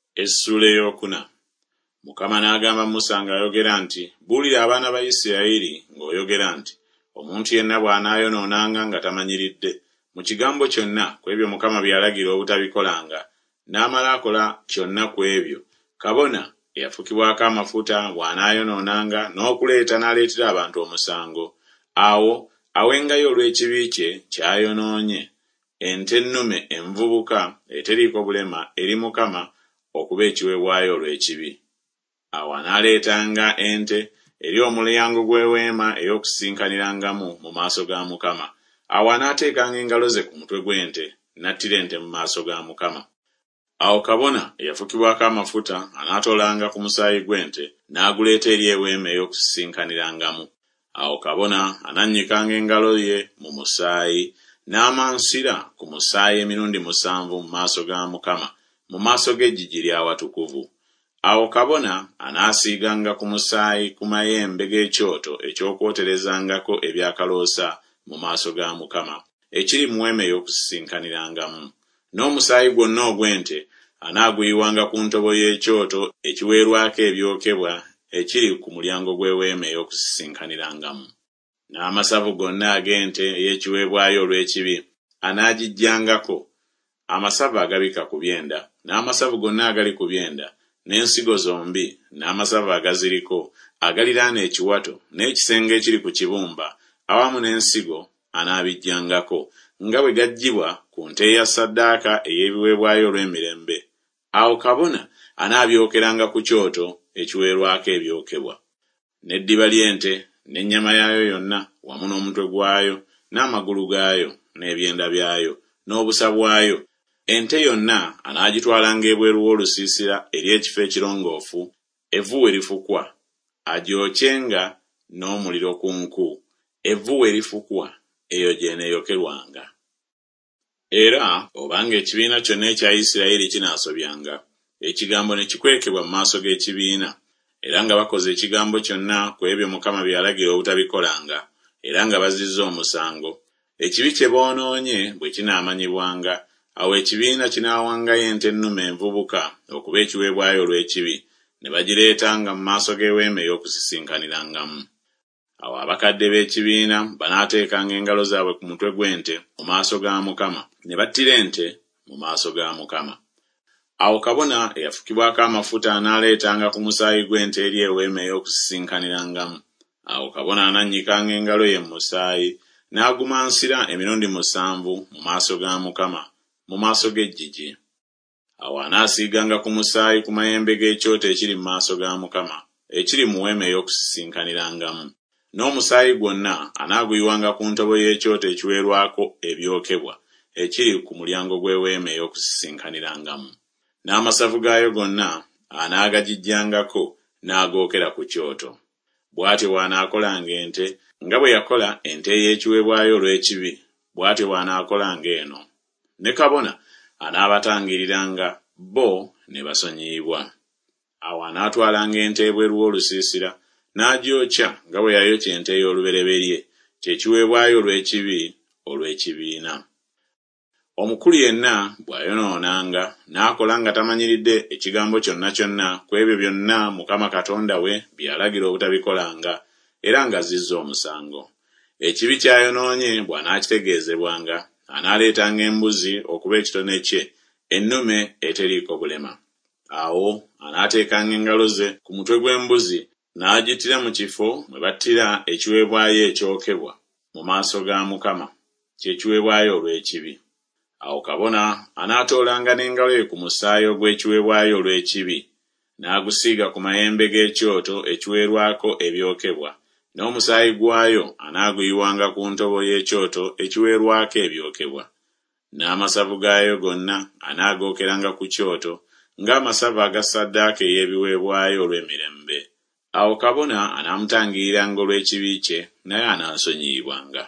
Essula eyokuna. Mukama n'agamba Musa ng'ayogera nti, buulira abaana ba Isirayiri ng'oyogera nti, omuntu yenna bw'anaayonoonanga nga tamanyiridde mu kigambo kyonna ku ebyo Mukama bye yalagira obutabikolanga, n'amala akola kyonna ku ebyo, kabona eyafukibwako amafuta bw'anaayonoonanga n'okuleeta n'aleetera abantu omusango, awo awengayo olw'ekibi kye ky'ayonoonye ente ennume envubuka eteriiko bulema eri Mukama okuba ekiweebwayo olw'ekibi. Awo anaaleetanga ente eri omulyango gw'eweema ey'okusinkanirangamu mu maaso ga Mukama. Awo anaateekanga engalo ze ku mutwe gw'ente, n'attira ente mu maaso ga Mukama. Awo kabona eyafukibwako amafuta anaatoolanga ku musaayi gw'ente n'aguleeta eri eweema ey'okusinkanirangamu. Awo kabona anannyikanga engalo ye mu musaayi n'amansira ku musaayi emirundi 7 mu maaso ga Mukama, mu maaso g'eggigi ly'awatukuvu. Awo kabona anaasiiganga ku musaayi ku mayembe g'ekyoto eky'okwoterezangako ebyakaloosa mu maaso ga Mukama, ekiri mu weema ey'okusinkanirangamu. N'omusaayi gwonna ogw'ente anaaguyiwanga ku ntobo y'ekyoto ekiweerwako ebyokebwa ekiri ku mulyango gw'eweema ey'okusinkanirangamu. N'amasavu gonna ag'ente ey'ekiweebwayo olw'ekibi anaagijjangako, amasavu agabika ku byenda, n'amasavu gonna agali ku byenda, n'ensigo zombi, n'amasavu agaziriko, agaliraana ekiwato, n'ekisenge ekiri ku kibumba, awamu n'ensigo anaabijjangako, nga bwe gaggyibwa ku nte ya ssaddaaka ey'ebiweebwayo olw'emirembe. Awo kabona anaabyokeranga ku kyoto ekiweerwako ebyokebwa. N'eddiba ly'ente, n'ennyama yaayo yonna, wamu n'omutwe gwayo, n'amagulu gaayo, n'ebyenda byayo, n'obusa bwayo, ente yonna anaagitwalanga ebweru w'olusiisira eri ekifo ekirongoofu, evvu we lifukwa, agyokyenga n'omuliro ku nku, evvu we lifukwa, eyo gy'eneeyokerwanga. Era obanga ekibiina kyonna ekya Isirayiri kinaasobyanga, ekigambo ne kikwekebwa mu maaso g'ekibiina, era nga bakoze ekigambo kyonna ku ebyo Mukama bye yalagira obutabikolanga, era nga bazizza omusango, ekibi kye boonoonye bwe kinaamanyibwanga, awo ekibiina kinaawangayo ente ennume envubuka okuba ekiweebwayo olw'ekibi, ne bagireetanga mu maaso g'eweema ey'okusinkanirangamu. Awo abakadde b'ekibiina banaateekanga engalo zaabwe ku mutwe gw'ente mu maaso ga Mukama, ne battira ente mu maaso ga Mukama. Awo kabona eyafukibwako amafuta anaaleetanga ku musaayi gw'ente eri eweema ey'okusinkanirangamu. Awo kabona anannyikanga engalo ye mu musaayi n'agumansira emirundi 7 mu maaso ga Mukama, mu maaso g'eggigi. Awo anaasiiganga ku musaayi ku mayembe g'ekyoto ekiri mu maaso ga Mukama, ekiri mu weema ey'okusinkanirangamu. N'omusaayi gwonna anaaguyiwanga ku ntobo y'ekyoto ekiweerwako ebyokebwa ekiri ku mulyango gw'eweema ey'okusinkanirangamu. N'amasavu gaayo gonna anaagagijjangako n'agookera ku kyoto. Bw'atyo bw'anaakolanga ente, nga bwe yakola ente ey'ekiweebwayo olw'ekibi, bw'atyo bw'anaakolanga eno. Ne kabona anaabatangiriranga, bo ne basonyiyibwa. Awo anaatwalanga ente ebweru w'olusiisira, n'agyokya nga bwe yayokya ente ey'olubereberye, kye kiweebwayo olw'ekibi olw'ekibiina. Omukulu yenna bw'ayonoonanga n'akola nga tamanyiridde ekigambo kyonna kyonna ku ebyo byonna Mukama Katonda we bye yalagira obutabikolanga, era nga zizza omusango, ekibi ky'ayonoonye bw'anaakitegeezebwanga, anaaleetanga embuzi okuba ekitone kye, ennume eteriiko bulema. Awo anaateekanga engalo ze ku mutwe gw'embuzi n'agittira mu kifo mwe battira ekiweebwayo ekyokebwa mu maaso ga Mukama, kye kiweebwayo olw'ekibi. Awo kabona anaatoolanga n'engalo ye ku musaayi ogw'ekiweebwayo olw'ekibi, n'agusiiga ku mayembe g'ekyoto ekiweerwako ebyokebwa, n'omusaayi gwayo anaaguyiwanga ku ntobo y'ekyoto ekiweerwako ebyokebwa. N'amasavu gaayo gonna anaagookeranga ku kyoto ng'amasavu aga ssaddaaka ey'ebiweebwayo olw'emirembe. Awo kabona anaamutangiriranga olw'ekibi kye, naye anaasonyiyibwanga.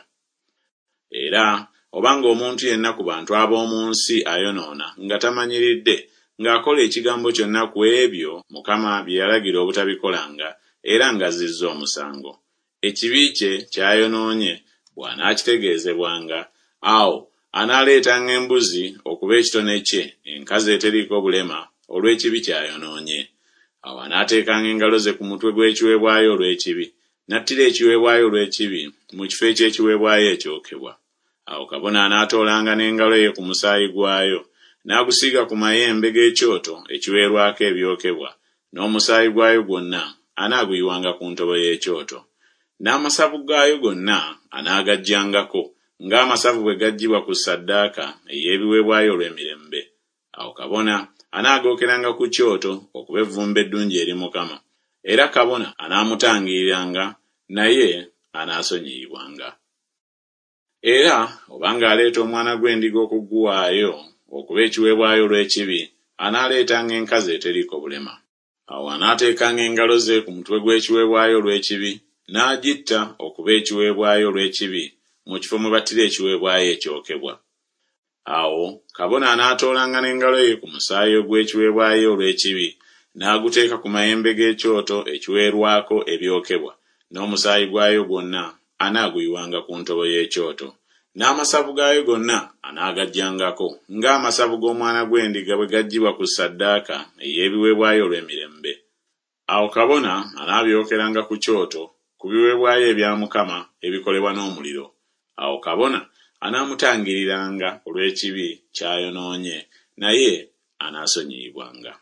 Era obanga omuntu yenna ku bantu ab'omu nsi ayonoona nga tamanyiridde, ng'akola ekigambo kyonna ku ebyo Mukama bye yalagira obutabikolanga, era nga zizza omusango, ekibi kye ky'ayonoonye bw'anaakitegeezebwanga, awo anaaleetanga embuzi okuba ekitone kye, enkazi eteriiko bulema olw'ekibi ky'ayonoonye. Awo anaateekanga engalo ze ku mutwe gw'ekiweebwayo olw'ekibi, n'attira ekiweebwayo olw'ekibi mu kifo eky'ekiweebwayo ekyokebwa. Awo kabona anaatoolanga n'engalo ye ku musaayi gwayo, n'agusiiga ku mayembe g'ekyoto ekiweerwako ebyokebwa, n'omusaayi gwayo gwonna anaaguyiwanga ku ntobo y'ekyoto. N'amasavu gaayo gonna anaagaggyangako, ng'amasavu bwe gaggyibwa ku ssaddaaka ey'ebiweebwayo olw'emirembe. Awo kabona anaagookeranga ku kyoto okuba evvumbe eddungi eri Mukama, era kabona anaamutangiriranga, naye anaasonyiyibwanga. Era obanga aleeta omwana gw'endiga okuguwaayo okuba ekiweebwayo olw'ekibi, anaaleetanga enkazi eteriiko bulema. Awo anaateekanga engalo ze ku mutwe gw'ekiweebwayo olw'ekibi, n'agitta okuba ekiweebwayo olw'ekibi mu kifo mwe battira ekiweebwayo ekyokebwa. Awo kabona anaatoolanga n'engalo ye ku musaayi ogw'ekiweebwayo olw'ekibi, n'aguteeka ku mayembe g'ekyoto ekiweerwako ebyokebwa, n'omusaayi gwayo gwonna anaaguyiwanga ku ntobo y'ekyoto. N'amasavu gaayo gonna anaagaggyangako, ng'amasavu g'omwana gw'endiga bwe gaggyibwa ku ssaddaaka ey'ebiweebwayo olw'emirembe. Awo kabona anaabyokeranga ku kyoto ku biweebwayo ebya Mukama ebikolebwa n'omuliro. Awo kabona anaamutangiriranga olw'ekibi ky'ayonoonye, naye anaasonyiyibwanga.